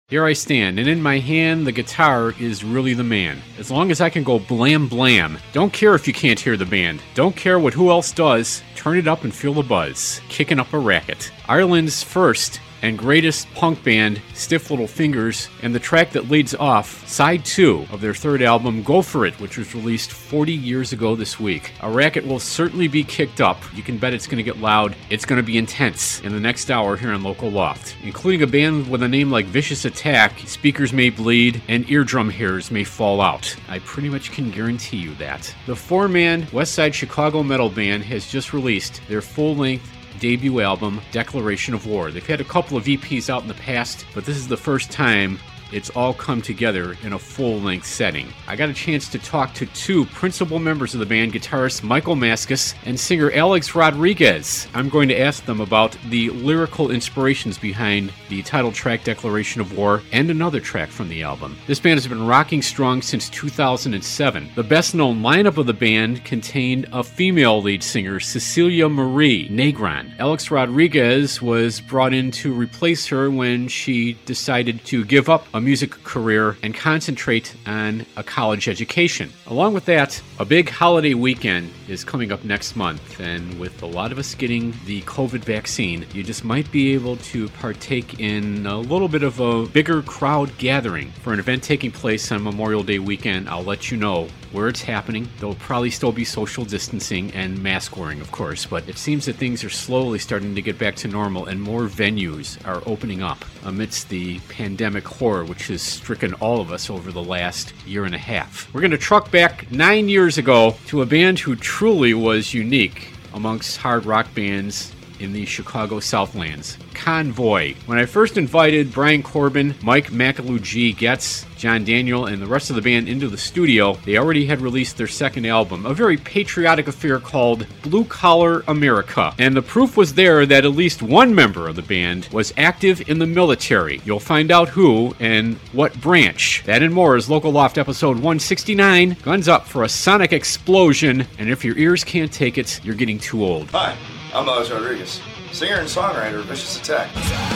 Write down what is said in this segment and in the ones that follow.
Here I stand, and in my hand, the guitar is really the man. As long as I can go blam blam. Don't care if you can't hear the band. Don't care what who else does. Turn it up and feel the buzz. Kicking up a racket. Ireland's first and greatest punk band, Stiff Little Fingers, and the track that leads off side 2 of their third album, Go For It, which was released 40 years ago this week. A racket will certainly be kicked up. You can bet it's going to get loud. It's going to be intense in the next hour here on Local Loft. Including a band with a name like Vicious Attack, speakers may bleed and eardrum hairs may fall out. I pretty much can guarantee you that. The 4-man West Side Chicago metal band has just released their full-length debut album, Declaration of War. They've had a couple of EPs out in the past, but this is the first time it's all come together in a full-length setting. I got a chance to talk to 2 principal members of the band, guitarist Michael Mascis and singer Alex Rodriguez. I'm going to ask them about the lyrical inspirations behind the title track Declaration of War and another track from the album. This band has been rocking strong since 2007. The best-known lineup of the band contained a female lead singer, Cecilia Marie Negron. Alex Rodriguez was brought in to replace her when she decided to give up a music career and concentrate on a college education. Along with that, a big holiday weekend is coming up next month, and with a lot of us getting the COVID vaccine, you just might be able to partake in a little bit of a bigger crowd gathering for an event taking place on Memorial Day weekend. I'll let you know where it's happening. There'll probably still be social distancing and mask wearing, of course, but it seems that things are slowly starting to get back to normal and more venues are opening up amidst the pandemic horror which has stricken all of us over the last year and a half. We're going to truck back 9 years ago to a band who truly was unique amongst hard rock bands in the Chicago Southlands, Convoy. When I first invited Brian Corbin, Mike McAloo, Getz, John Daniel, and the rest of the band into the studio, they already had released their second album, a very patriotic affair called Blue Collar America. And the proof was there that at least one member of the band was active in the military. You'll find out who and what branch. That and more is Local Loft episode 169. Guns up for a sonic explosion, and if your ears can't take it, you're getting too old. Hi, I'm Alex Rodriguez, singer and songwriter of Vicious Attack.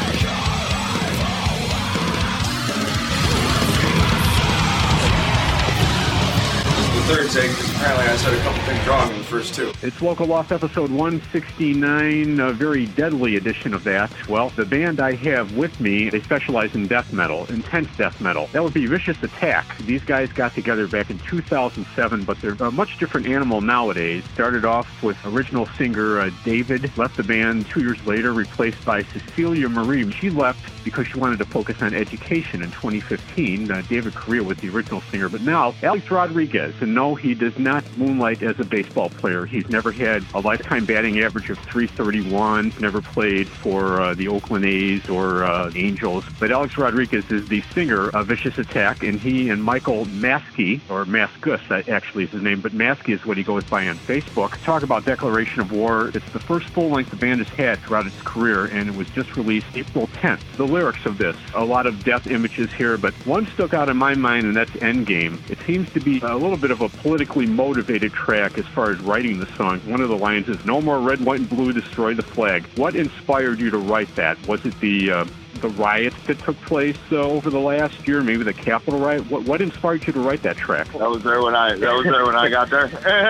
Third take because apparently I said a couple things wrong in the first 2. It's Local Loft episode 169, a very deadly edition of that. Well, the band I have with me, they specialize in death metal, intense death metal. That would be Vicious Attack. These guys got together back in 2007, but they're a much different animal nowadays. Started off with original singer David, left the band 2 years later, replaced by Cecilia Marie. She left because she wanted to focus on education in 2015. David Correa was the original singer, but now Alex Rodriguez. And no, he does not moonlight as a baseball player. He's never had a lifetime batting average of .331, never played for the Oakland A's or Angels. But Alex Rodriguez is the singer of Vicious Attack, and he and Michael Mascis, or Mascis actually is his name, but Mascis is what he goes by on Facebook, talk about Declaration of War. It's the first full-length the band has had throughout its career, and it was just released April 10th. The lyrics of this, a lot of death images here, but one stuck out in my mind, and that's Endgame. It seems to be a little bit of a politically motivated track as far as writing the song. One of the lines is, "No more red, white, and blue, destroy the flag." What inspired you to write that? Was it the riots that took place over the last year, maybe the Capitol riot? What inspired you to write that track? That was there when I got there.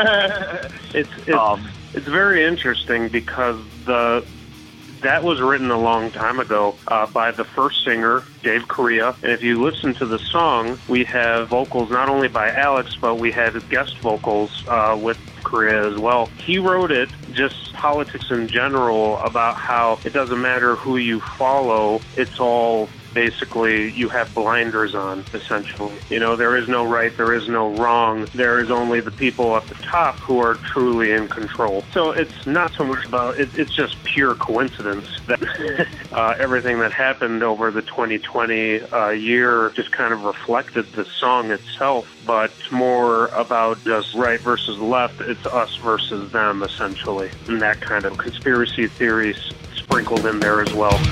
It's very interesting because that was written a long time ago by the first singer, Dave Correa. And if you listen to the song, we have vocals not only by Alex, but we had guest vocals with Correa as well. He wrote it, just politics in general, about how it doesn't matter who you follow, it's all basically you have blinders on, essentially. You know, there is no right, there is no wrong. There is only the people at the top who are truly in control. So it's not so much about, it's just pure coincidence that everything that happened over the 2020 year just kind of reflected the song itself, but more about just right versus left. It's us versus them, essentially. And that kind of conspiracy theories sprinkled in there as well.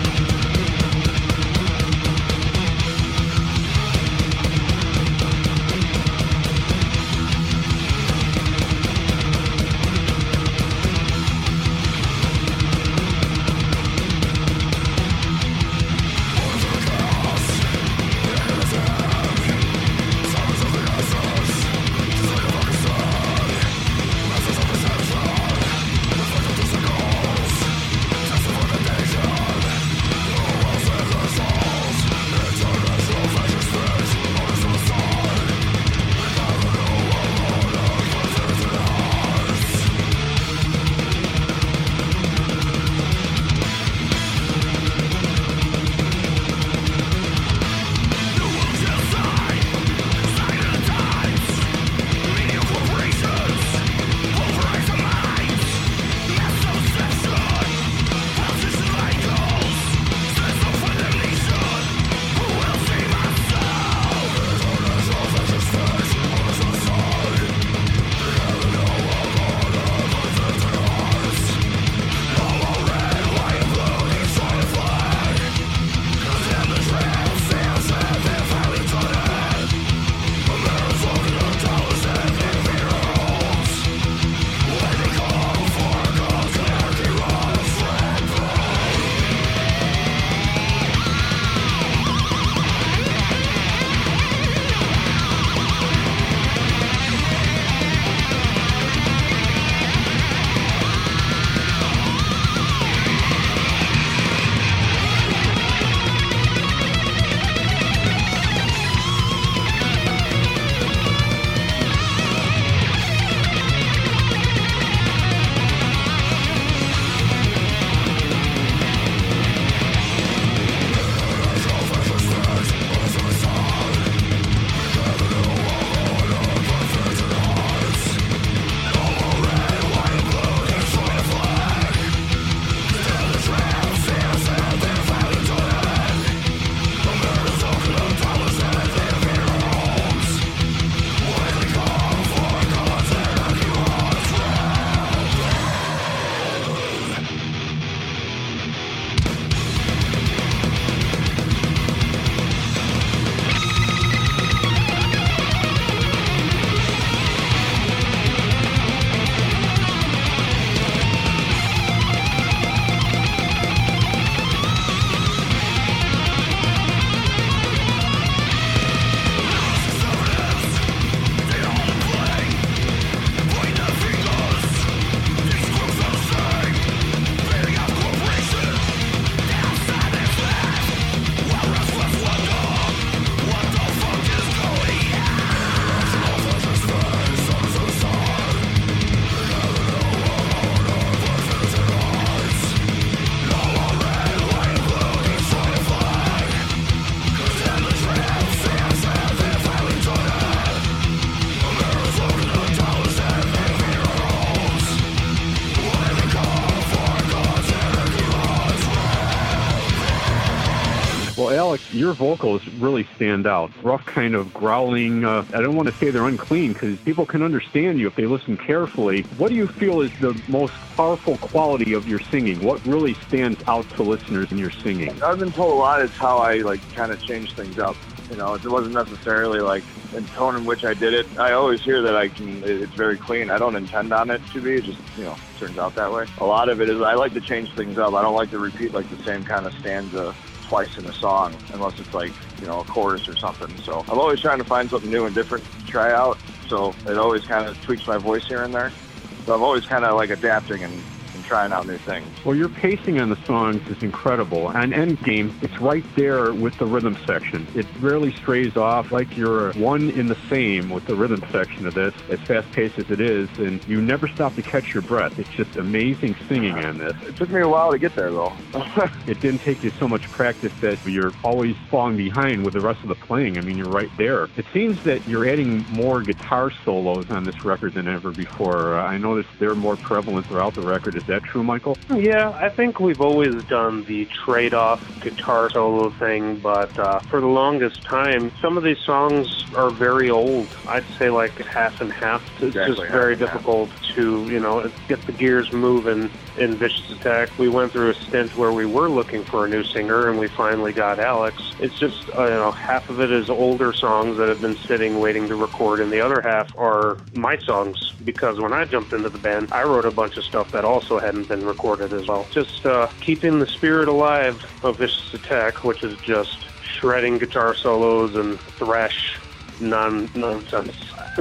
Your vocals really stand out. Rough kind of growling. I don't want to say they're unclean because people can understand you if they listen carefully. What do you feel is the most powerful quality of your singing? What really stands out to listeners in your singing? I've been told a lot it's how I kind of change things up. You know, it wasn't necessarily in tone in which I did it. I always hear that it's very clean. I don't intend on it to be. It just, turns out that way. A lot of it is I like to change things up. I don't like to repeat the same kind of stanza twice in a song unless it's a chorus or something. So I'm always trying to find something new and different to try out. So it always kind of tweaks my voice here and there. So I'm always kind of adapting and trying out new things. Well, your pacing on the songs is incredible. On Endgame, it's right there with the rhythm section. It rarely strays off, like you're one in the same with the rhythm section of this, as fast-paced as it is, and you never stop to catch your breath. It's just amazing singing on this. It took me a while to get there, though. It didn't take you so much practice that you're always falling behind with the rest of the playing. I mean, you're right there. It seems that you're adding more guitar solos on this record than ever before. I noticed they're more prevalent throughout the record. Is that true, Michael? Yeah, I think we've always done the trade-off guitar solo thing, but for the longest time, some of these songs are very old. I'd say half and half. It's just very difficult to, get the gears moving in Vicious Attack. We went through a stint where we were looking for a new singer, and we finally got Alex. It's just, half of it is older songs that have been sitting waiting to record, and the other half are my songs, because when I jumped into the band, I wrote a bunch of stuff that also hadn't been recorded as well. Just keeping the spirit alive of Vicious Attack, which is just shredding guitar solos and thrash nonsense.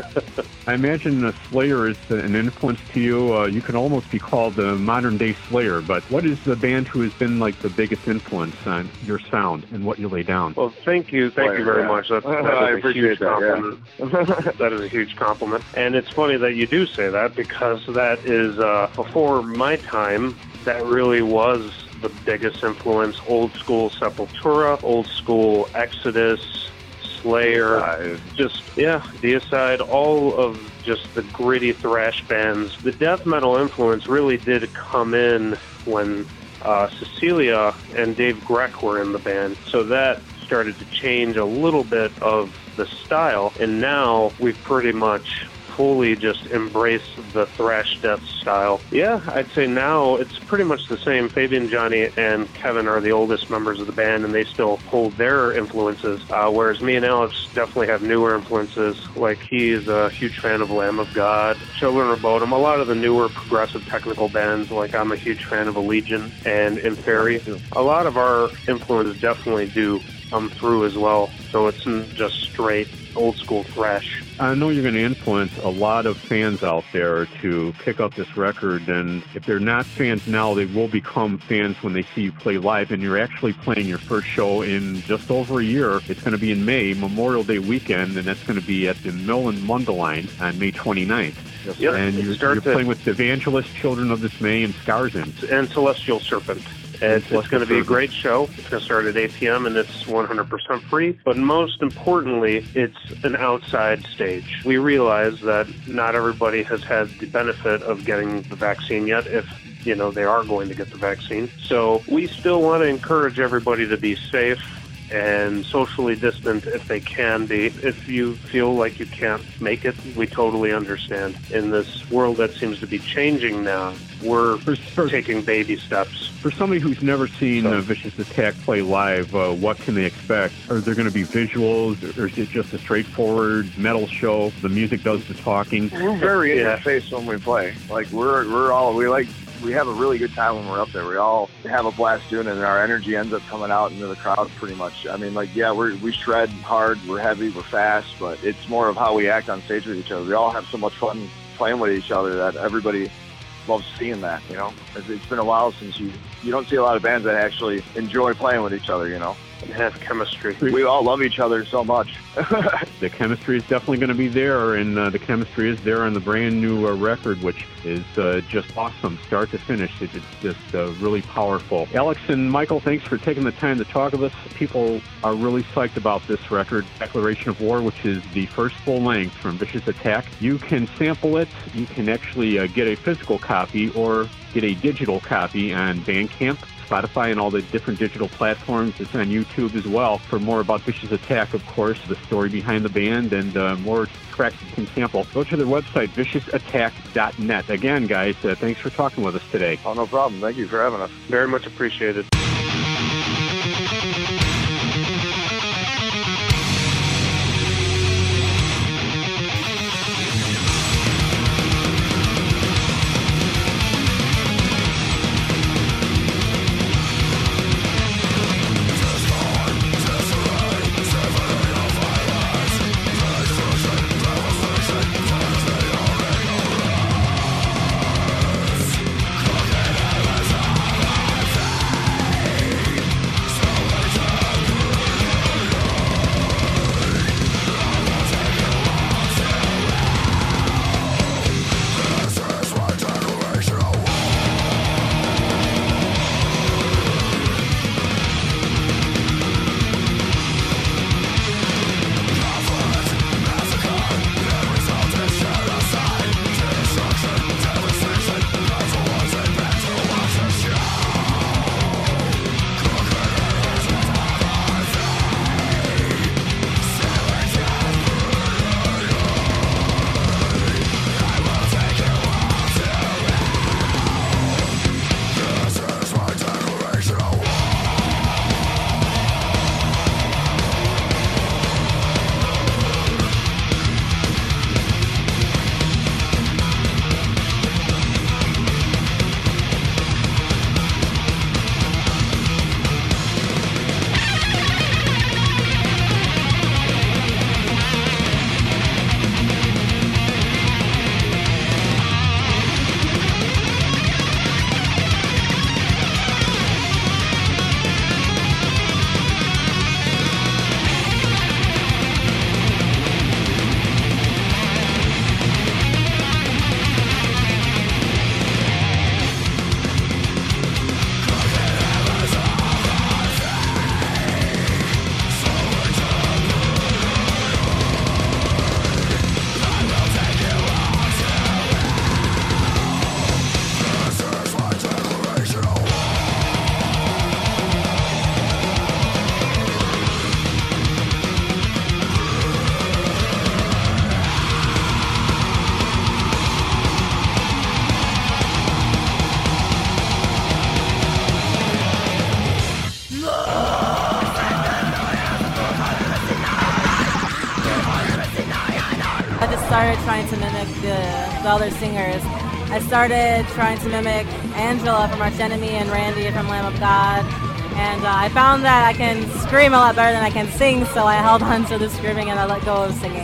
I imagine Slayer is an influence to you. You can almost be called the modern-day Slayer, but what is the band who has been the biggest influence on your sound and what you lay down? Well, thank you very much. That is a huge compliment. Yeah. That is a huge compliment. And it's funny that you do say that, because that is, before my time, that really was the biggest influence. Old school Sepultura, old school Exodus, Slayer, Deicide, all of just the gritty thrash bands. The death metal influence really did come in when Cecilia and Dave Grech were in the band, so that started to change a little bit of the style, and now we've pretty much fully just embrace the thrash death style. Yeah, I'd say now it's pretty much the same. Fabian, Johnny, and Kevin are the oldest members of the band, and they still hold their influences, whereas me and Alex definitely have newer influences. He is a huge fan of Lamb of God, Children of Bodom, a lot of the newer progressive technical bands. I'm a huge fan of Allegiant and Inferi. A lot of our influences definitely do come through as well, so it's not just straight old school thrash. I know you're going to influence a lot of fans out there to pick up this record, and if they're not fans now, they will become fans when they see you play live, and you're actually playing your first show in just over a year. It's going to be in May, Memorial Day weekend, and that's going to be at the Mill and Mundelein on May 29th. Yep. And you're playing with Evangelist, Children of Dismay, and Scarzens. And Celestial Serpent. It's going to be a great show. It's going to start at 8 p.m. and it's 100% free. But most importantly, it's an outside stage. We realize that not everybody has had the benefit of getting the vaccine yet, if they are going to get the vaccine. So we still want to encourage everybody to be safe and socially distant if they can be. If you feel like you can't make it, we totally understand. In this world that seems to be changing now, we're taking baby steps. For somebody who's never seen Vicious Attack play live, what can they expect? Are there going to be visuals, or is it just a straightforward metal show? The music does the talking. We're very in your face when we play. We have a really good time when we're up there. We all have a blast doing it, and our energy ends up coming out into the crowd pretty much. I mean, we shred hard, we're heavy, we're fast, but it's more of how we act on stage with each other. We all have so much fun playing with each other that everybody loves seeing that, It's been a while since you don't see a lot of bands that actually enjoy playing with each other, And have chemistry. We all love each other so much. The chemistry is definitely going to be there, and the chemistry is there on the brand new record, which is just awesome, start to finish. It's just really powerful. Alex and Michael, thanks for taking the time to talk with us. People are really psyched about this record, Declaration of War, which is the first full length from Vicious Attack. You can sample it. You can actually get a physical copy or get a digital copy on Bandcamp. Spotify and all the different digital platforms. It's on YouTube as well for more about Vicious Attack, of course, the story behind the band, and more tracks you can sample. Go to their website, viciousattack.net. Again, guys, thanks for talking with us today. Oh, no problem. Thank you for having us. Very much appreciated. started trying to mimic the other singers. I started trying to mimic Angela from Arch Enemy and Randy from Lamb of God. And I found that I can scream a lot better than I can sing, so I held on to the screaming and I let go of singing.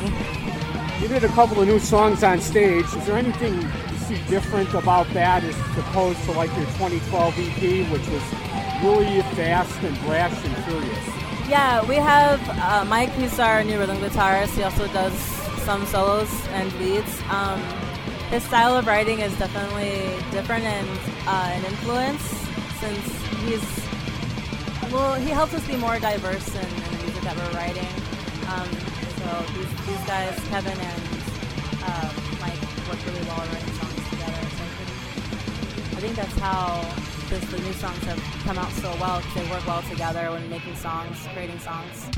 You did a couple of new songs on stage. Is there anything you see different about that as opposed to like your 2012 EP, which was really fast and brash and furious? Yeah, we have Mike, who's our new rhythm guitarist. He also does some solos and leads. His style of writing is definitely different and an influence, since he helps us be more diverse in the music that we're writing. So these guys, Kevin and Mike, work really well writing songs together. So I think that's how the new songs have come out so well, because they work well together when making songs, creating songs.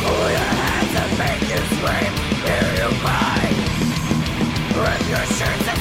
Your shirts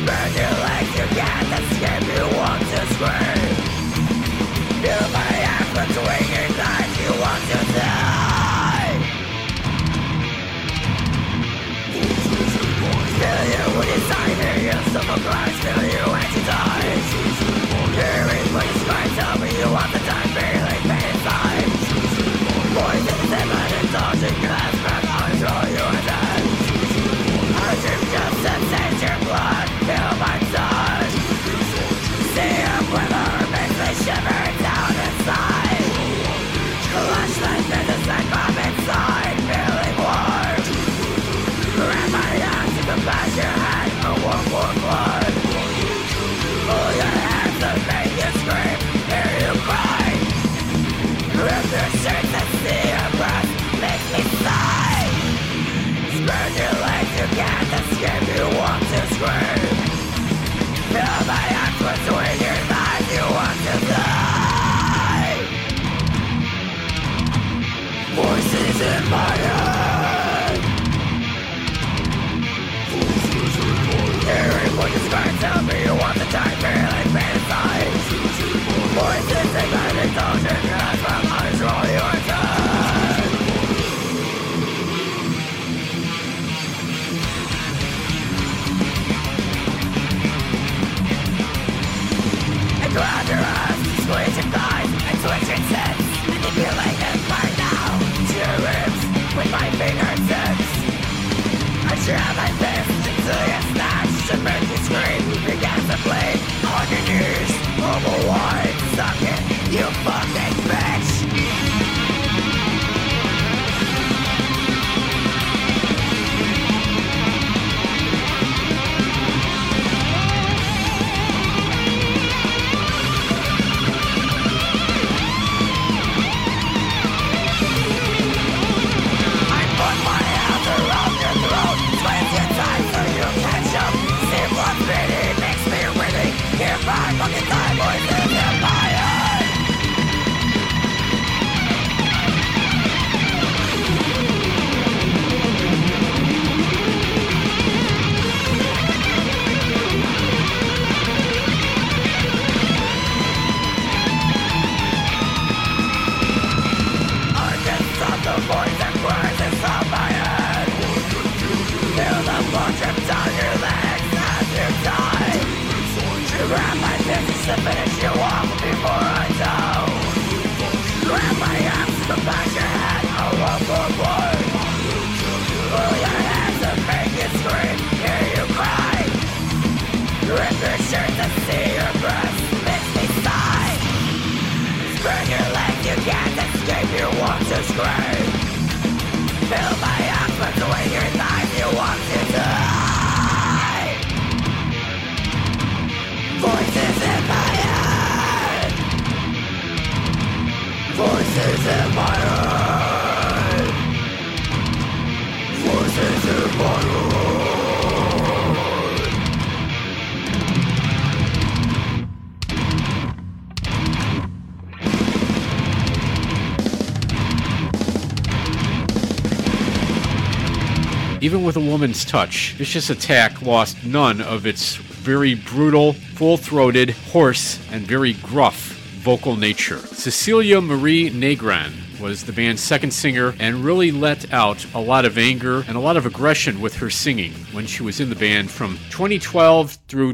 Even with a woman's touch, Vicious Attack lost none of its very brutal, full-throated, hoarse, and very gruff vocal nature. Cecilia Marie Negron was the band's second singer and really let out a lot of anger and a lot of aggression with her singing when she was in the band from 2012 through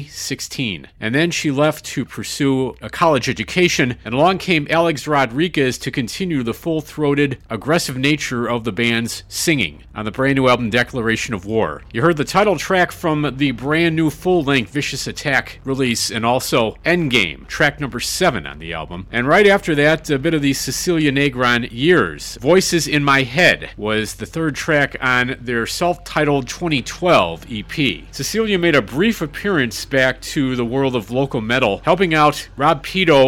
2016. And then she left to pursue a college education, and along came Alex Rodriguez to continue the full-throated, aggressive nature of the band's singing on the brand new album Declaration of War. You heard the title track from the brand new full-length Vicious Attack release, and also Endgame, track number 7 on the album. And right after that, a bit of the Cecilia Negron Years. Voices in My Head was the third track on their self-titled 2012 EP. Cecilia made a brief appearance back to the world of local metal, helping out Rob Pito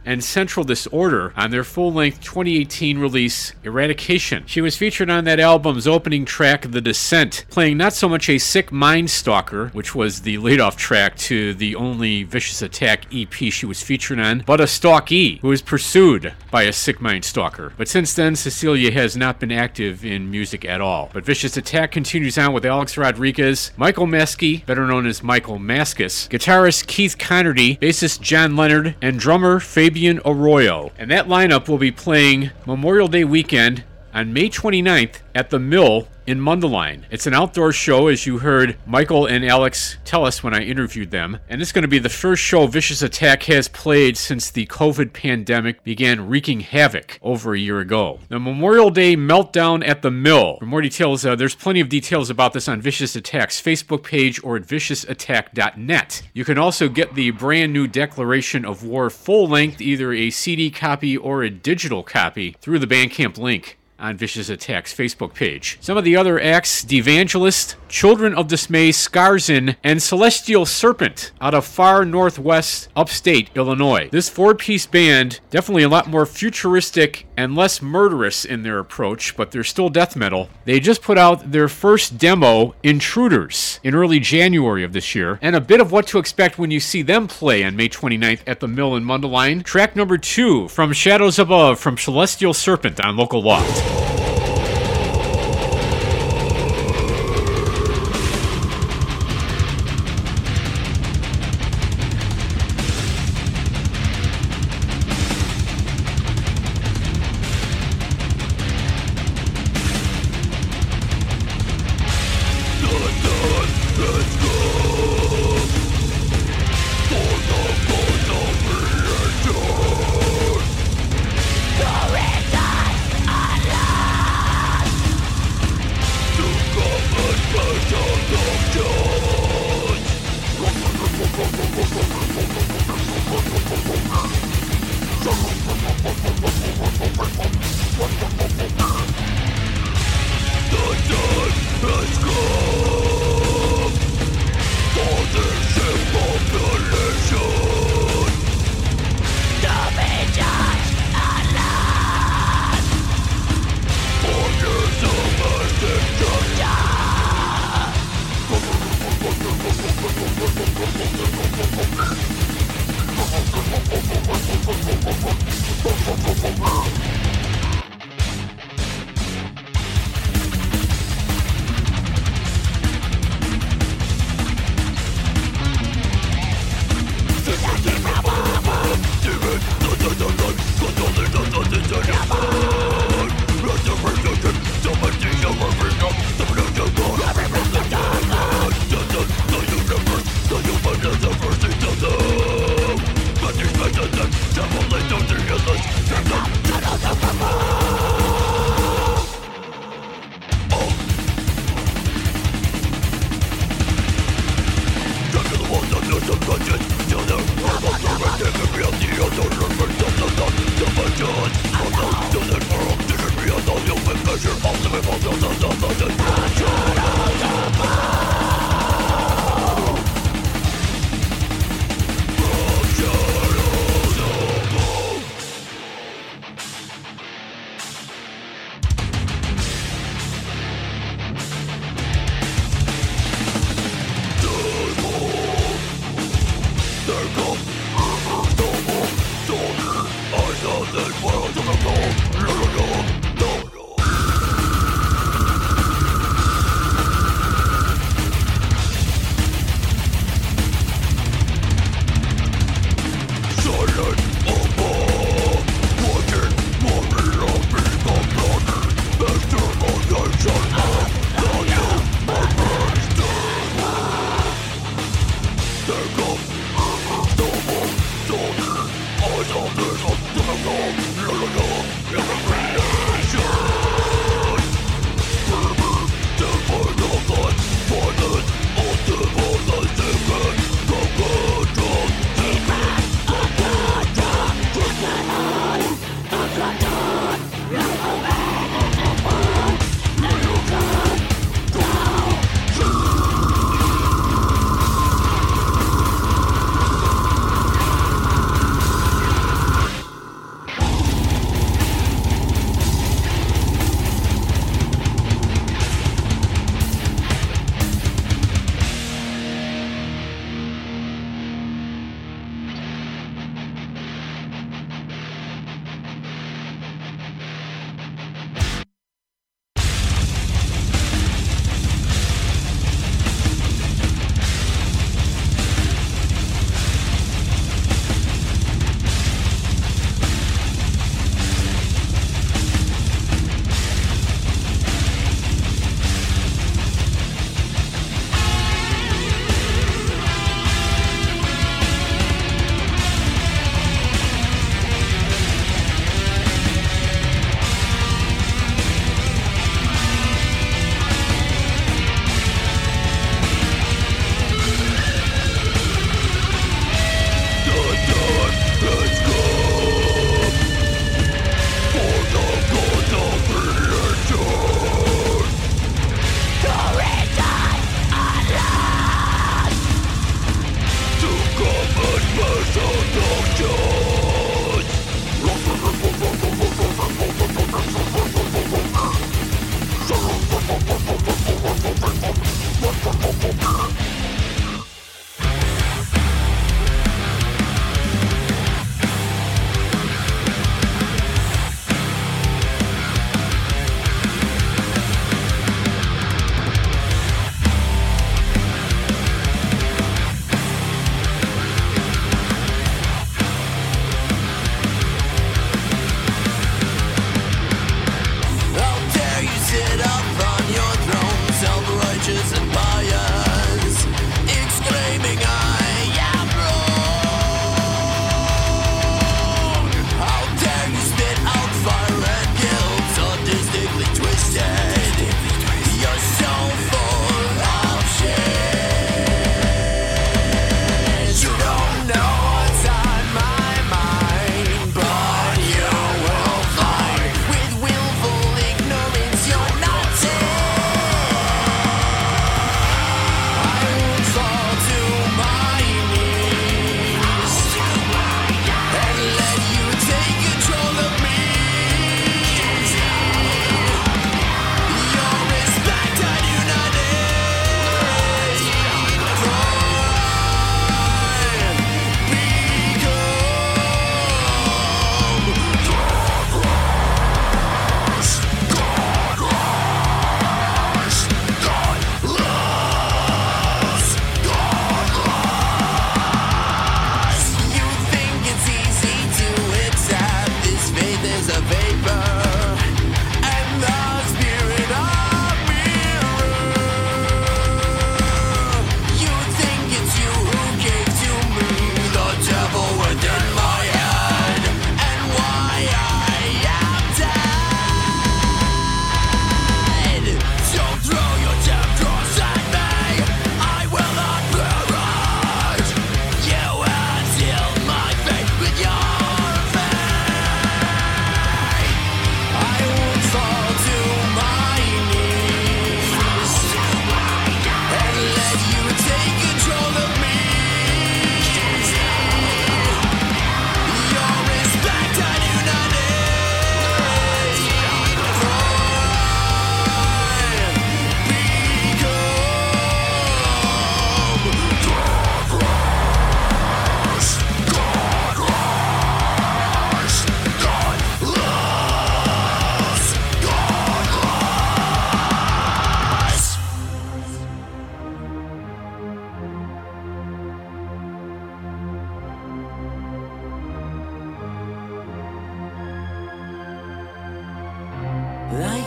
and Central Disorder on their full-length 2018 release, Eradication. She was featured on that album's opening track, The Descent, playing not so much a Sick Mind Stalker, which was the lead-off track to the only Vicious Attack EP she was featured on, but a stalkee who was pursued by a Sick Mind Stalker. But since then, Cecilia has not been active in music at all. But Vicious Attack continues on with Alex Rodriguez, Michael Maskey, better known as Michael Maskus, guitarist Keith Connerty, bassist John Leonard, and drummer Fabian Arroyo. And that lineup will be playing Memorial Day weekend on May 29th at the Mill in Mundelein. It's an outdoor show, as you heard Michael and Alex tell us when I interviewed them, and it's going to be the first show Vicious Attack has played since the COVID pandemic began wreaking havoc over a year ago. The Memorial Day Meltdown at the Mill. For more details, there's plenty of details about this on Vicious Attack's Facebook page or at viciousattack.net. You can also get the brand new Declaration of War full length, either a CD copy or a digital copy, through the Bandcamp link on Vicious Attack's Facebook page. Some of the other acts: Devangelist, Children of Dismay, Scarzin, and Celestial Serpent out of far northwest upstate Illinois. This four-piece band, definitely a lot more futuristic and less murderous in their approach, but they're still death metal. They just put out their first demo, Intruders, in early January of this year, and a bit of what to expect when you see them play on May 29th at the Mill in Mundelein. Track number 2, From Shadows Above, from Celestial Serpent on Local Loft.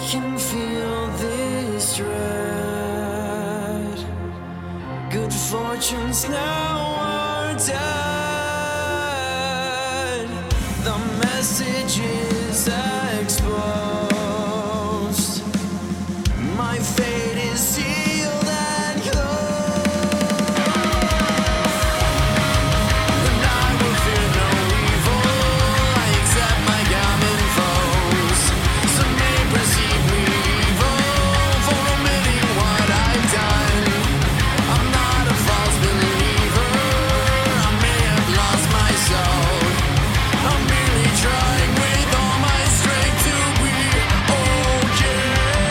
can feel this dread. Good fortunes now are dead. The message is exposed. My fate is sealed and closed. And I will fear no evil. I accept my common foes. Some may perceive me evil for omitting what I've done. I'm not a false believer. I may have lost my soul. I'm merely trying with all my strength to be okay.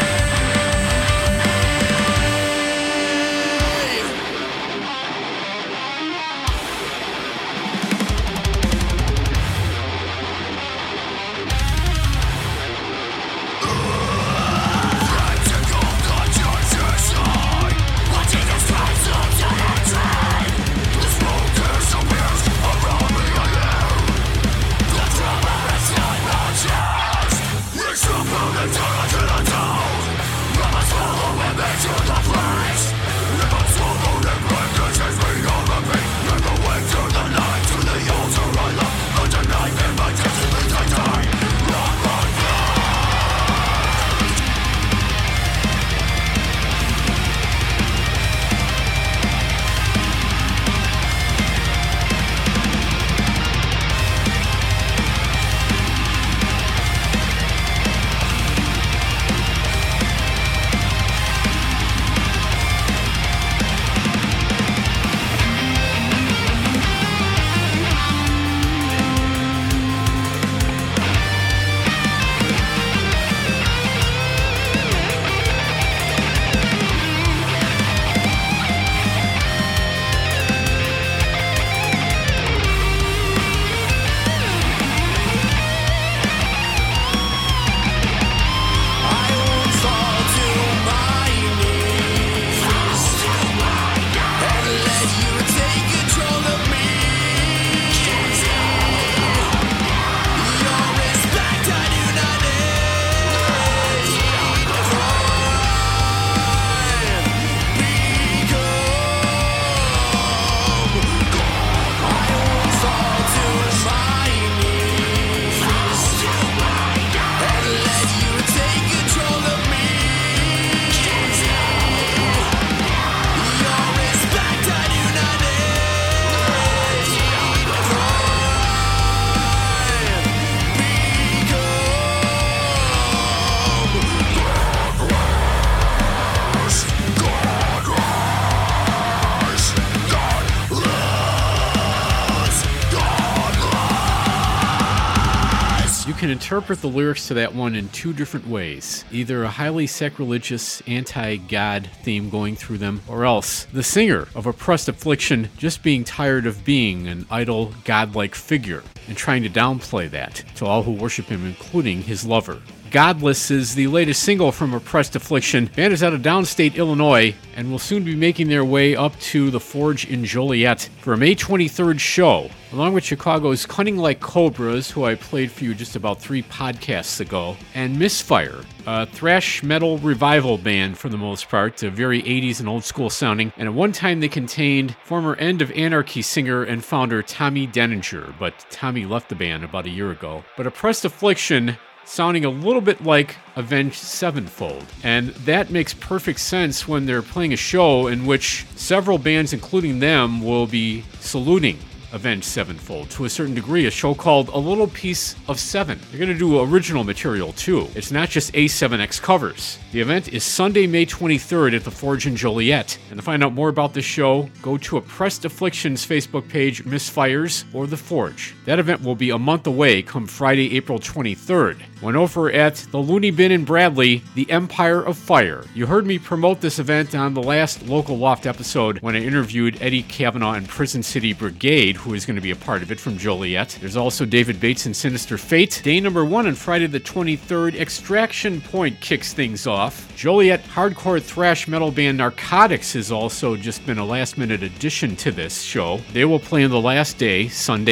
You can interpret the lyrics to that one in two different ways. Either a highly sacrilegious, anti-God theme going through them, or else the singer of Oppressed Affliction just being tired of being an idle, godlike figure and trying to downplay that to all who worship him, including his lover. Godless is the latest single from Oppressed Affliction. Band is out of downstate Illinois and will soon be making their way up to the Forge in Joliet for a May 23rd show, along with Chicago's Cunning Like Cobras, who I played for you just about 3 podcasts ago, and Misfire, a thrash metal revival band for the most part, very 80s and old school sounding, and at one time they contained former End of Anarchy singer and founder Tommy Denninger, but Tommy left the band about a year ago. But Oppressed Affliction sounding a little bit like Avenged Sevenfold. And that makes perfect sense when they're playing a show in which several bands, including them, will be saluting Avenged Sevenfold to a certain degree, a show called A Little Piece of Seven. They're going to do original material too. It's not just A7X covers. The event is Sunday, May 23rd at the Forge in Joliet. And to find out more about the show, go to Oppressed Affliction's Facebook page, Misfires, or The Forge. That event will be a month away come Friday, April 23rd. When over at the Looney Bin in Bradley, the Empire of Fire. You heard me promote this event on the last Local Loft episode when I interviewed Eddie Kavanaugh and Prison City Brigade, who is going to be a part of it from Joliet. There's also David Bates and Sinister Fate. Day number 1 on Friday the 23rd, Extraction Point kicks things off. Joliet hardcore thrash metal band Narcotics has also just been a last-minute addition to this show. They will play on the last day, Sunday,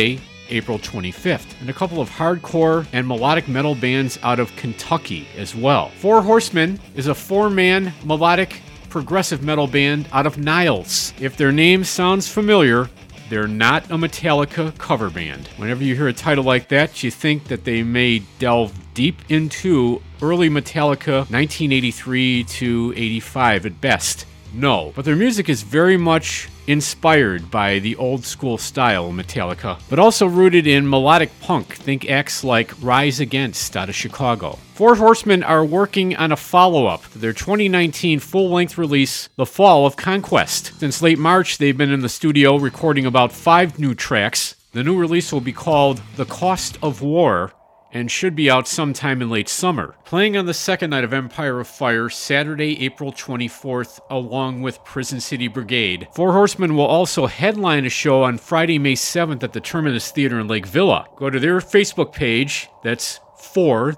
April 25th, and a couple of hardcore and melodic metal bands out of Kentucky as well. Four Horsemen is a four-man melodic progressive metal band out of Niles. If their name sounds familiar, they're not a Metallica cover band. Whenever you hear a title like that, you think that they may delve deep into early Metallica, 1983 to 85 at best. No, but their music is very much inspired by the old school style of Metallica, but also rooted in melodic punk. Think acts like Rise Against out of Chicago. Four Horsemen are working on a follow-up to their 2019 full-length release, The Fall of Conquest. Since late March, they've been in the studio recording about 5 new tracks. The new release will be called The Cost of War, and should be out sometime in late summer. Playing on the second night of Empire of Fire, Saturday, April 24th, along with Prison City Brigade. Four Horsemen will also headline a show on Friday, May 7th at the Terminus Theater in Lake Villa. Go to their Facebook page, that's 4,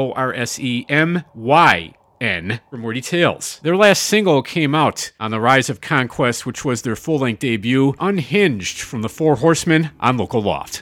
HORSEMYN, for more details. Their last single came out on The Rise of Conquest, which was their full-length debut, Unhinged, from the Four Horsemen on Local Loft.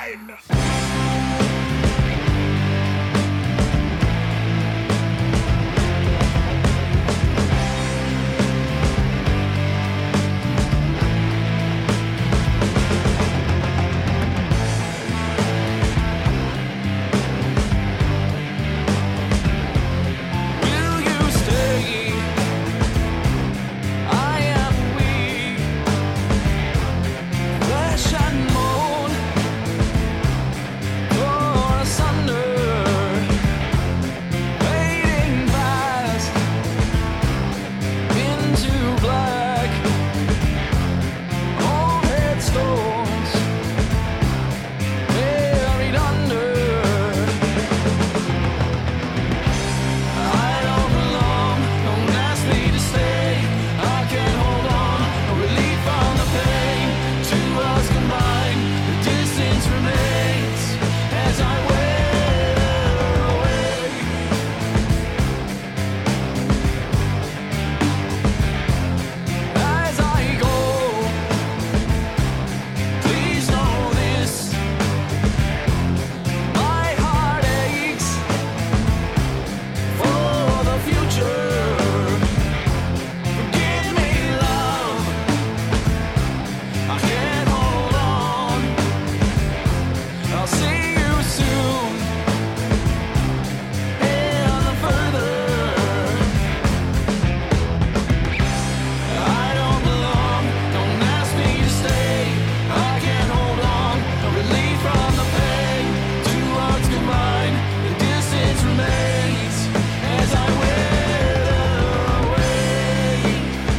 mine. Will you stay? I am weak, flesh and bone, torn asunder, fading fast into black. Old headstones buried under. I don't belong, don't ask me to stay. I can't hold on, no relief from the pain. Two us combined, the distance remains as I wither away. As I go, please know this, my heart aches for the future. Forgive me, love, I can't hold on. I'll see you soon in the further. I don't belong, don't ask me to stay. I can't hold on, no relief from the pain. Two hearts combined, the distance remains as I wither away.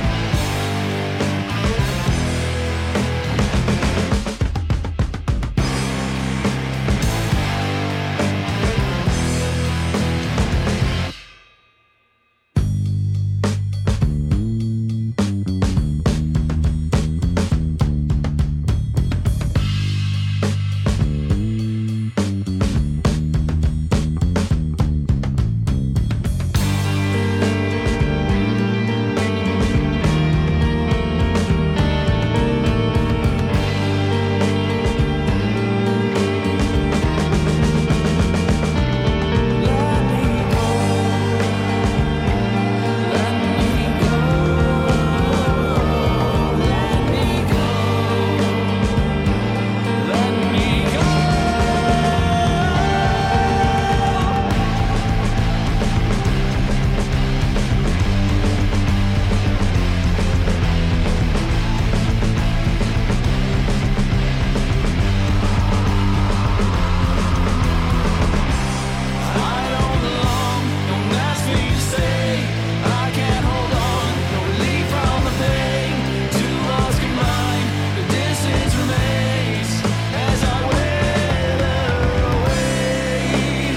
I don't belong, don't ask me to stay. I can't hold on, no relief from the pain. Two us combined, the distance remains as I wither away.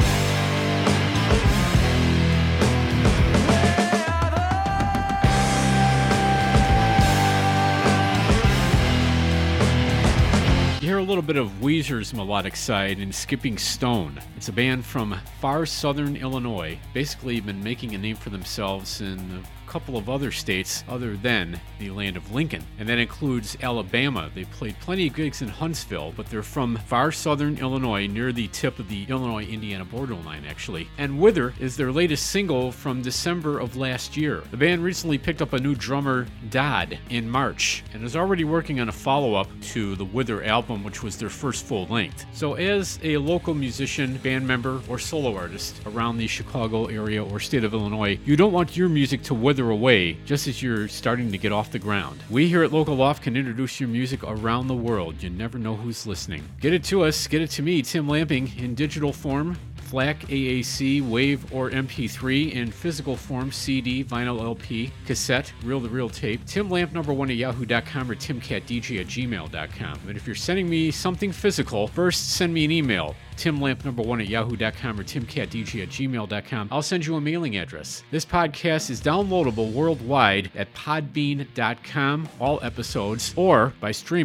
You hear a little bit of Weezer's melodic side in Skipping Stone. It's a band from far southern Illinois, basically been making a name for themselves in a couple of other states other than the land of Lincoln. And that includes Alabama. They played plenty of gigs in Huntsville, but they're from far southern Illinois, near the tip of the Illinois-Indiana borderline, actually. And Wither is their latest single from December of last year. The band recently picked up a new drummer, Dodd, in March, and is already working on a follow-up to the Wither album, which was their first full length. So as a local musician, band member, or solo artist around the Chicago area or state of Illinois, you don't want your music to wither away just as you're starting to get off the ground. We here at Local Loft can introduce your music around the world. You never know who's listening. Get it to us, get it to me, Tim Lamping, in digital form, FLAC, AAC, WAVE, or MP3, in physical form, CD, vinyl LP, cassette, reel-to-reel tape, timlamp1 at yahoo.com or timcatdj@gmail.com. And if you're sending me something physical, first send me an email, timlamp1 at yahoo.com or timcatdj@gmail.com. I'll send you a mailing address. This podcast is downloadable worldwide at podbean.com, all episodes, or by streaming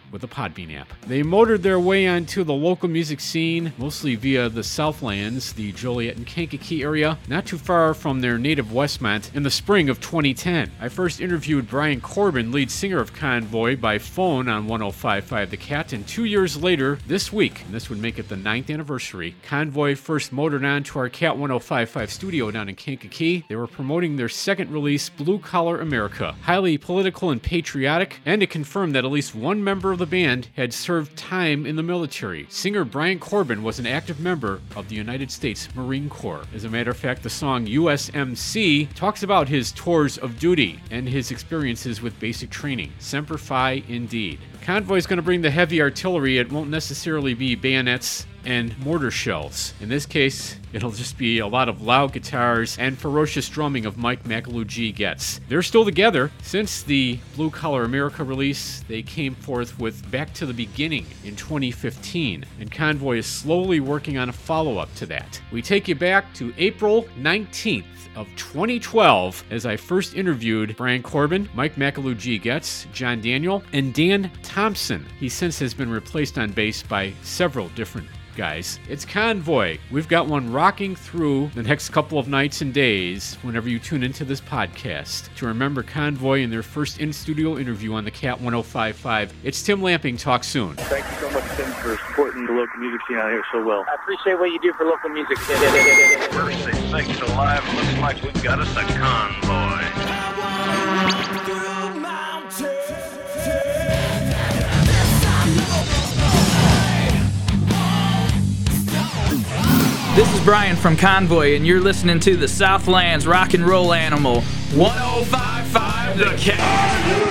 with the Podbean app. They motored their way onto the local music scene, mostly via the Southlands, the Joliet and Kankakee area, not too far from their native Westmont, in the spring of 2010. I first interviewed Brian Corbin, lead singer of Convoy, by phone on 105.5 The Cat, and 2 years later, this week, and this would make it the 9th anniversary, Convoy first motored on to our Cat 105.5 studio down in Kankakee. They were promoting their second release, Blue Collar America, highly political and patriotic, and it confirmed that at least one member of the band had served time in the military. Singer Brian Corbin was an active member of the United States Marine Corps. As a matter of fact, the song USMC talks about his tours of duty and his experiences with basic training. Semper Fi indeed. Convoy is going to bring the heavy artillery. It won't necessarily be bayonets and mortar shells. In this case, it'll just be a lot of loud guitars and ferocious drumming of Mike McAloo Getz. They're still together. Since the Blue Collar America release, they came forth with Back to the Beginning in 2015, and Convoy is slowly working on a follow-up to that. We take you back to April 19th of 2012 as I first interviewed Brian Corbin, Mike McAloo Getz, John Daniel, and Dan Thompson. He since has been replaced on bass by several different guys. It's Convoy. We've got one rocking through the next couple of nights and days whenever you tune into this podcast to remember Convoy in their first in-studio interview on the Cat 105.5. It's Tim Lamping. Talk soon. Thank you so much, Tim, for supporting the local music scene out here so well. I appreciate what you do for local music. Mercy Sakes Alive, looks like we've got us a convoy. This is Brian from Convoy, and you're listening to the Southlands Rock and Roll Animal, 105.5 The Cat.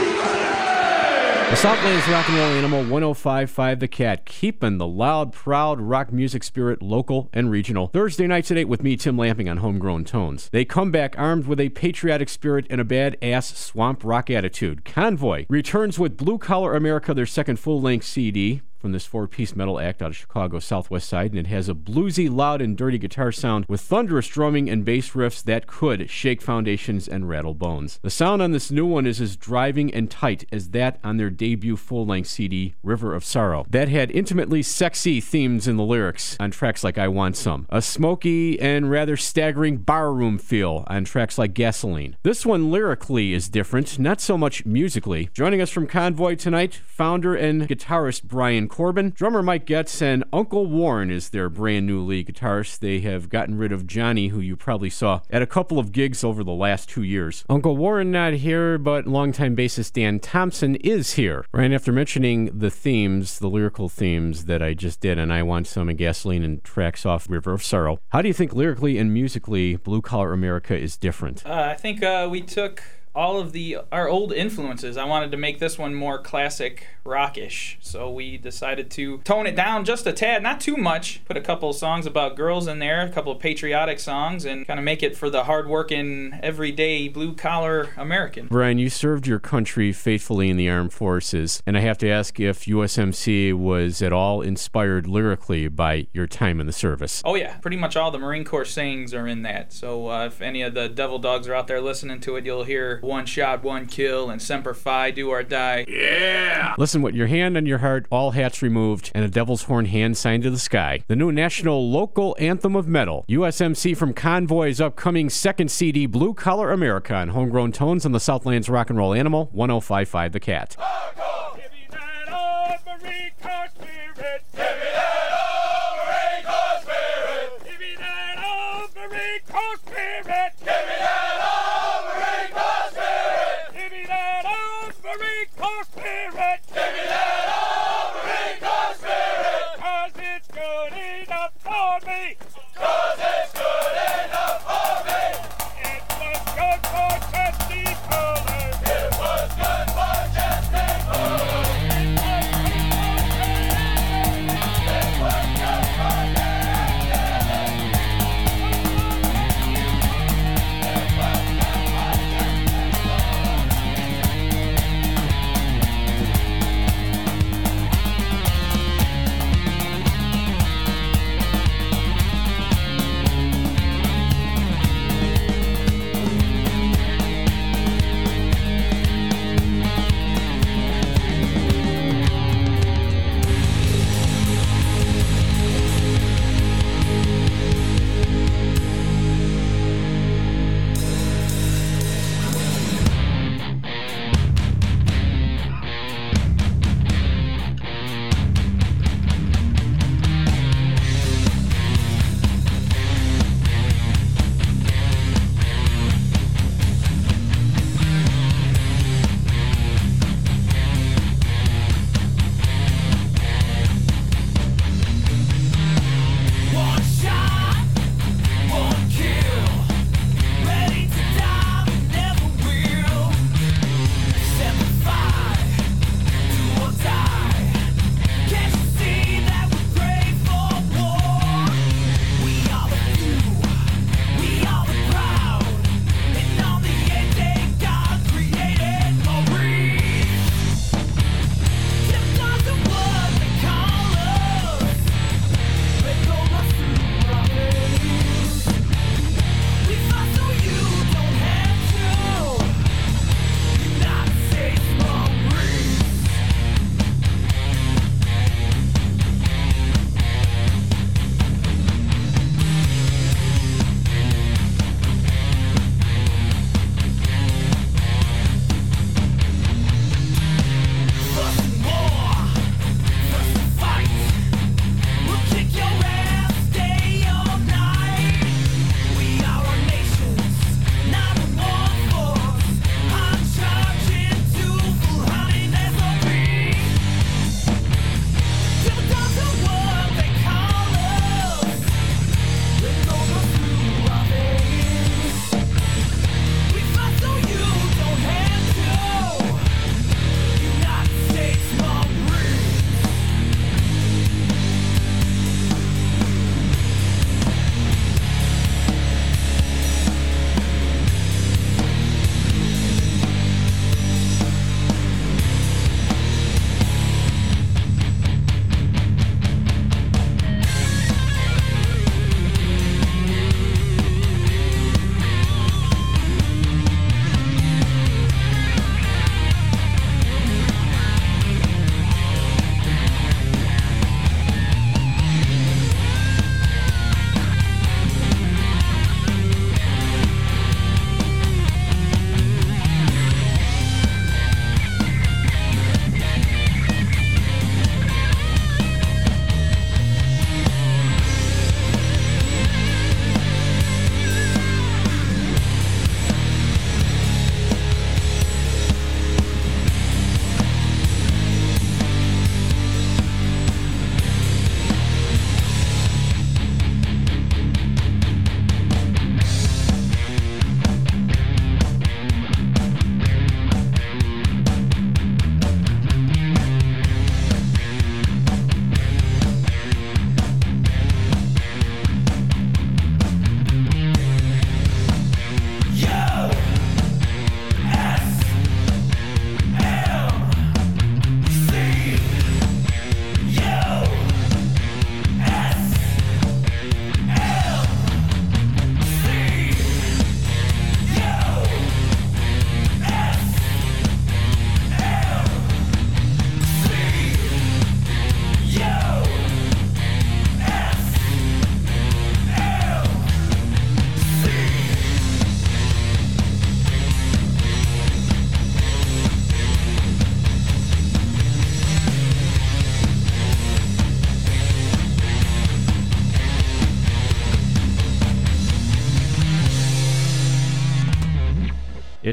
The Southlands Rock and Roll Animal, 105.5 The Cat, keeping the loud, proud rock music spirit local and regional. Thursday nights at 8 with me, Tim Lamping, on Homegrown Tones. They come back armed with a patriotic spirit and a badass swamp rock attitude. Convoy returns with Blue Collar America, their second full-length CD from this four-piece metal act out of Chicago's Southwest Side, and it has a bluesy, loud, and dirty guitar sound with thunderous drumming and bass riffs that could shake foundations and rattle bones. The sound on this new one is as driving and tight as that on their debut full-length CD, River of Sorrow, that had intimately sexy themes in the lyrics on tracks like I Want Some, a smoky and rather staggering barroom feel on tracks like Gasoline. This one lyrically is different, not so much musically. Joining us from Convoy tonight, founder and guitarist Brian Corbin, drummer Mike Getz, and Uncle Warren is their brand new lead guitarist. They have gotten rid of Johnny, who you probably saw at a couple of gigs over the last 2 years. Uncle Warren not here, but longtime bassist Dan Thompson is here. Right after mentioning the themes, the lyrical themes that I just did, and I Want Some and Gasoline and tracks off River of Sorrow, how do you think lyrically and musically Blue Collar America is different? I think we took all of our old influences. I wanted to make this one more classic rockish, so we decided to tone it down just a tad, not too much. Put a couple of songs about girls in there, a couple of patriotic songs, and kind of make it for the hard-working, everyday blue-collar American. Brian, you served your country faithfully in the armed forces, and I have to ask if USMC was at all inspired lyrically by your time in the service. Oh yeah, pretty much all the Marine Corps sayings are in that, so if any of the Devil Dogs are out there listening to it, you'll hear One Shot, One Kill, and Semper Fi, Do or Die. Yeah! Listen, with your hand on your heart, all hats removed, and a devil's horn hand signed to the sky, the new national local anthem of metal, USMC from Convoy's upcoming second CD, Blue Collar America, on Homegrown Tones on the Southlands Rock and Roll Animal, 105.5 The Cat.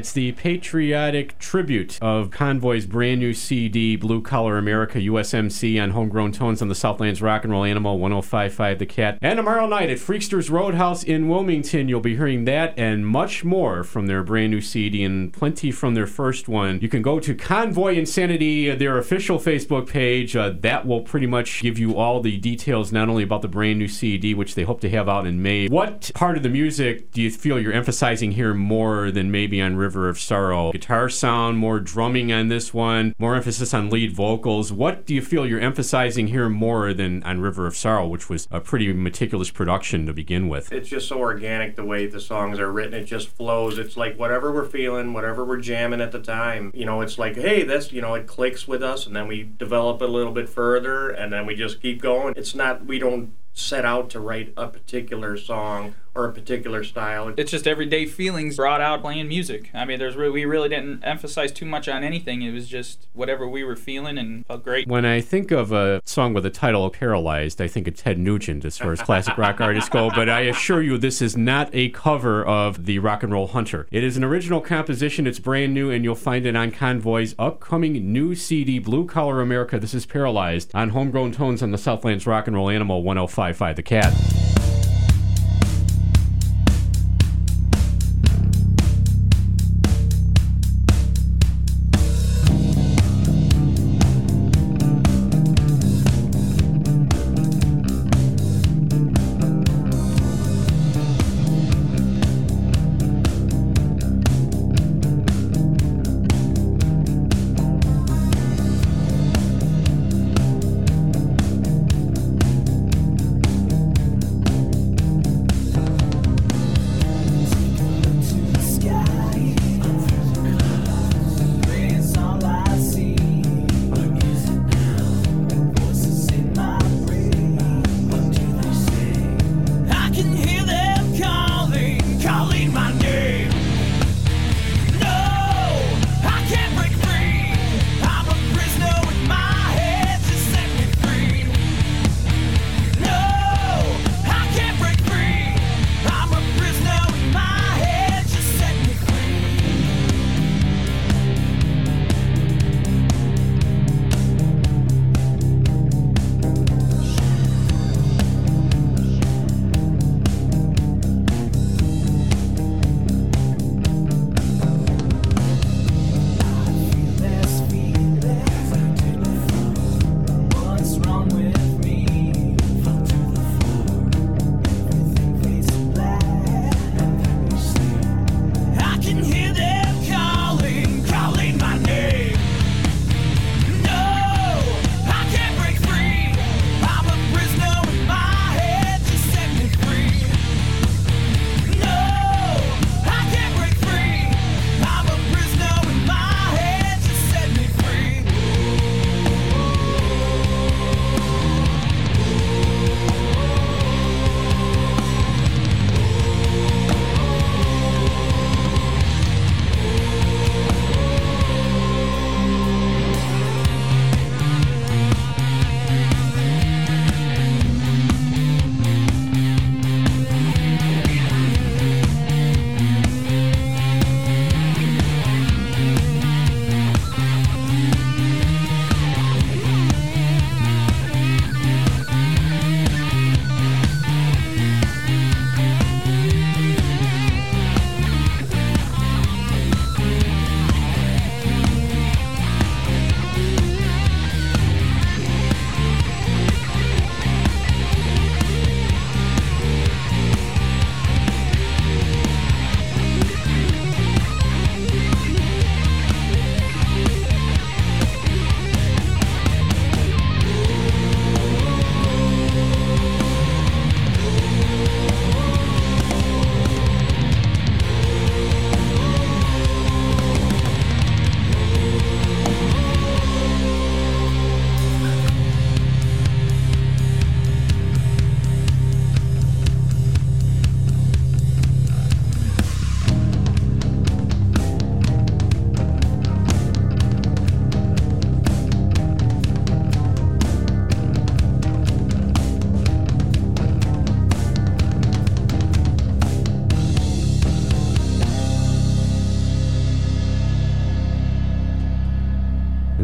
It's the patriotic tribute of Convoy's brand new CD, Blue Collar America, USMC, on Homegrown Tones on the Southland's Rock and Roll Animal, 105.5 The Cat. And tomorrow night at Freaksters Roadhouse in Wilmington, you'll be hearing that and much more from their brand new CD and plenty from their first one. You can go to Convoy Insanity, their official Facebook page. That will pretty much give you all the details, not only about the brand new CD, which they hope to have out in May. What part of the music do you feel you're emphasizing here more than maybe on River of Sorrow? Guitar sound, more drumming on this one, more emphasis on lead vocals. What do you feel you're emphasizing here more than on River of Sorrow, which was a pretty meticulous production to begin with? It's just so organic the way the songs are written. It just flows. It's like whatever we're feeling, whatever we're jamming at the time. You know, it's like, hey, that's, you know, it clicks with us, and then we develop it a little bit further, and then we just keep going. It's not, we don't set out to write a particular song or a particular style. It's just everyday feelings brought out playing music. I mean, we really didn't emphasize too much on anything. It was just whatever we were feeling and felt great. When I think of a song with the title Paralyzed, I think of Ted Nugent as far as classic rock artists go, but I assure you this is not a cover of the Rock and Roll Hunter. It is an original composition. It's brand new, and you'll find it on Convoy's upcoming new CD, Blue Collar America. This is Paralyzed on Homegrown Tones on the Southland's Rock and Roll Animal, 105.5 The Cat.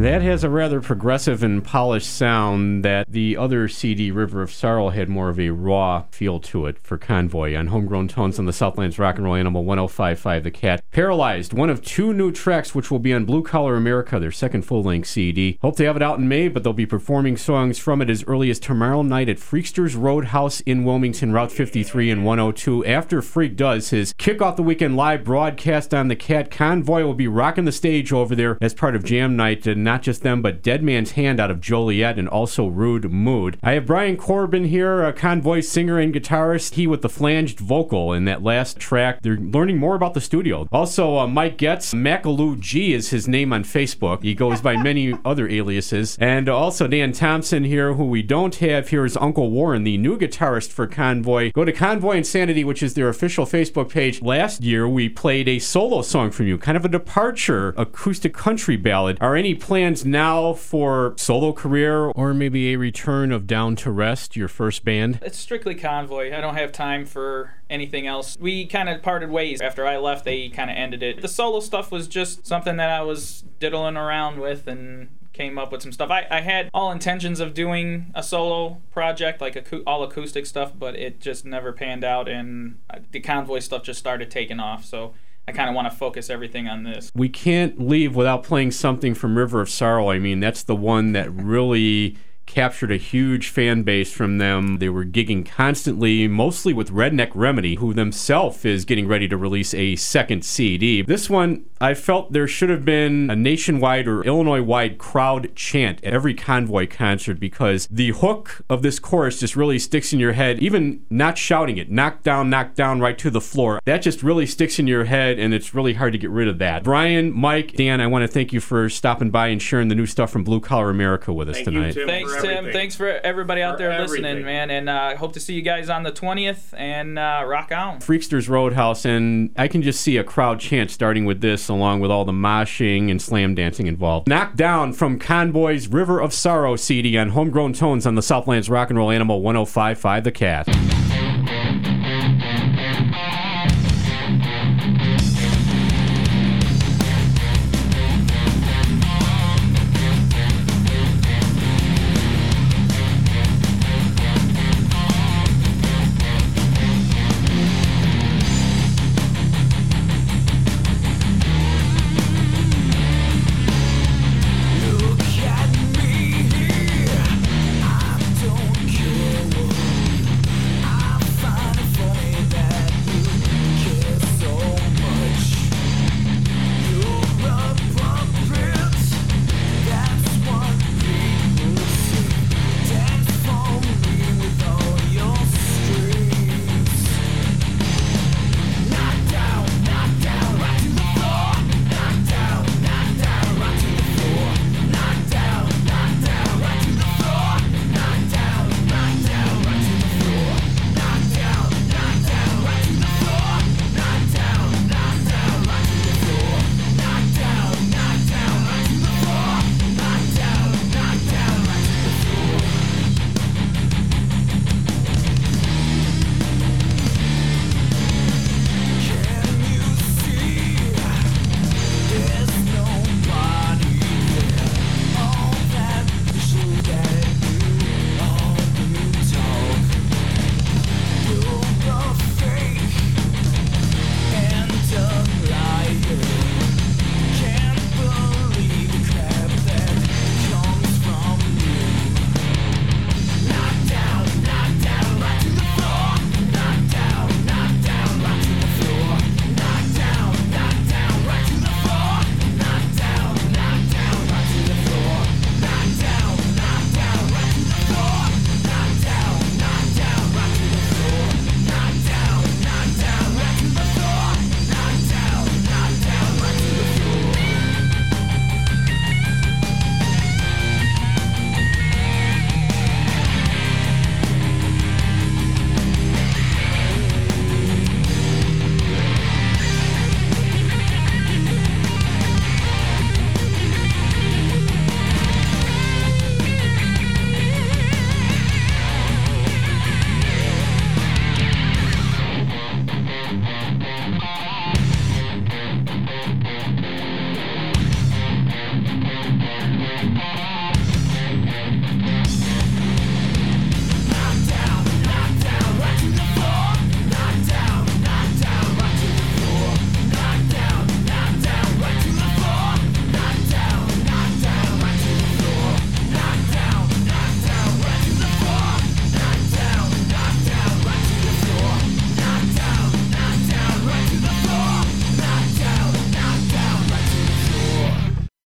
That has a rather progressive and polished sound that the other CD, River of Sorrow, had more of a raw feel to it for Convoy on Homegrown Tones on the Southlands Rock and Roll Animal 105.5 The Cat. Paralyzed, one of 2 new tracks which will be on Blue Collar America, their second full-length CD. Hope they have it out in May, but they'll be performing songs from it as early as tomorrow night at Freaksters Roadhouse in Wilmington, Route 53 and 102. After Freak does his Kick Off the Weekend live broadcast on The Cat, Convoy will be rocking the stage over there as part of Jam Night, and not just them, but Dead Man's Hand out of Joliet and also Rude Mood. I have Brian Corbin here, a Convoy singer and guitarist. He with the flanged vocal in that last track. They're learning more about the studio. Also, Mike Getz, Macaloo G is his name on Facebook. He goes by many other aliases. And also Dan Thompson here, who we don't have here, is Uncle Warren, the new guitarist for Convoy. Go to Convoy Insanity, which is their official Facebook page. Last year, we played a solo song from you, kind of a departure acoustic country ballad. Are any plans now for solo career or maybe a return of Down to Rest, your first band? It's strictly Convoy. I don't have time for anything else. We kind of parted ways. After I left, they kind of ended it. The solo stuff was just something that I was diddling around with and came up with some stuff. I had all intentions of doing a solo project, like all acoustic stuff, but it just never panned out, and the Convoy stuff just started taking off, so I kind of want to focus everything on this. We can't leave without playing something from River of Sorrow. I mean, that's the one that really captured a huge fan base from them. They were gigging constantly, mostly with Redneck Remedy, who themselves is getting ready to release a second CD. This one, I felt there should have been a nationwide or Illinois-wide crowd chant at every Convoy concert, because the hook of this chorus just really sticks in your head, even not shouting it, knock down, right to the floor. That just really sticks in your head, and it's really hard to get rid of that. Brian, Mike, Dan, I want to thank you for stopping by and sharing the new stuff from Blue Collar America with us tonight. Thanks, Tim. Thanks for everybody out there listening, man. And I hope to see you guys on the 20th, and rock on. Freaksters Roadhouse, and I can just see a crowd chant starting with this, along with all the moshing and slam dancing involved. Knocked Down from Convoy's River of Sorrow CD on Homegrown Tones on the Southlands Rock and Roll Animal 105.5 The Cat.